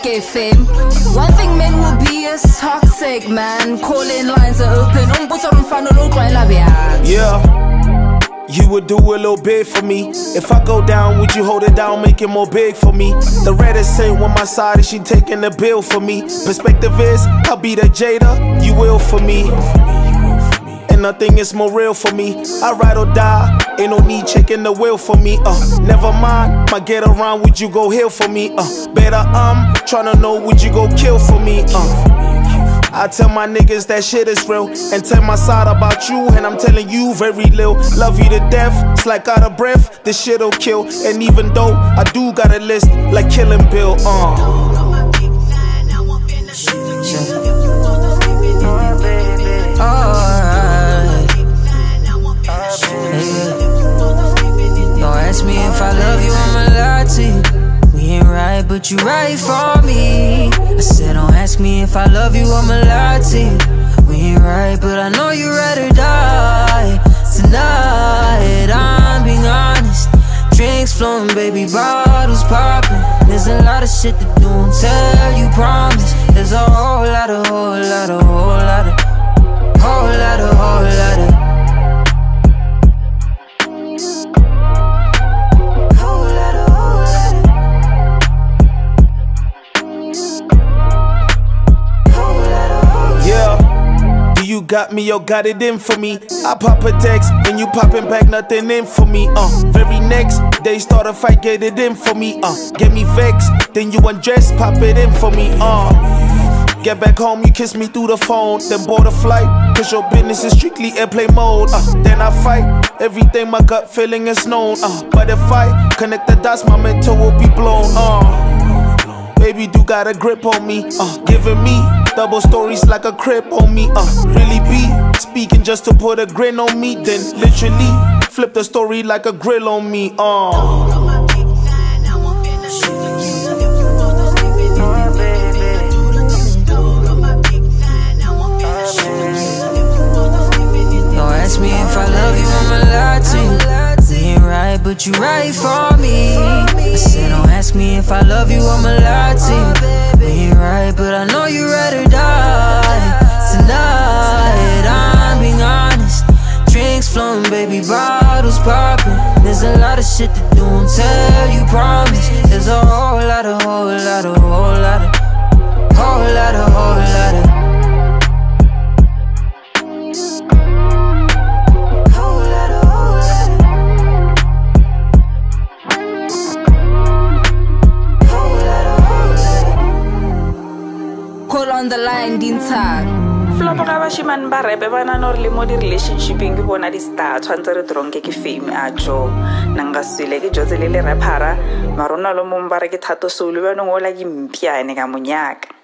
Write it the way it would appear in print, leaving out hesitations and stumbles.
get fame. One thing men will be is toxic, man. Calling lines are open. Yeah, you would do a little bit for me. If I go down, would you hold it down, make it more big for me? The reticent on my side, is she taking the bill for me? Perspective is, I'll be the Jada, you will for me. And nothing is more real for me. I ride or die, ain't no need checking the wheel for me. Never mind, my get around, would you go heal for me? Better tryna know, would you go kill for me? I tell my niggas that shit is real, and tell my side about you, and I'm telling you very little. Love you to death, it's like out of breath, this shit'll kill. And even though I do got a list like Killing Bill, Don't ask me if I love you, I'ma lie to you. We ain't right, but you right for me. I said don't ask me if I love you, I'ma lie to you. We ain't right, but I know you rather die tonight. I'm being honest. Drinks flowing, baby, bottles popping. There's a lot of shit to do until you promise. There's a whole lot of you got me, yo, got it in for me. I pop a text, and you popping back, nothing in for me. Very next day, start a fight, get it in for me. Get me vexed, then you undress, pop it in for me. Get back home, you kiss me through the phone, then board a flight, cause your business is strictly airplane mode. Then I fight, everything my gut feeling is known. But if I connect the dots, my mental will be blown. Baby, do got a grip on me, giving me double stories like a crib on me, really be speaking just to put a grin on me, then literally flip the story like a grill on me, Don't ask me if I love you, I'ma lie to you. We ain't right, but you right for me. I said don't ask me if I love you, I'ma lie to you. We ain't right, but I know you rather die tonight. I'm being honest. Drinks flowing, baby, bottles popping. There's a lot of shit to do until you promise. There's a whole lot of Call on the line, Dintang. Flopo ga bashimane ba repe ba na no re le mo di relationshiping ke bona di star tshwantse re tronke ke fame a jo nanga sile ke jotse le rapara marona lo mo mbare ke thato solo ba no ngola ke mpiane ka monyaka.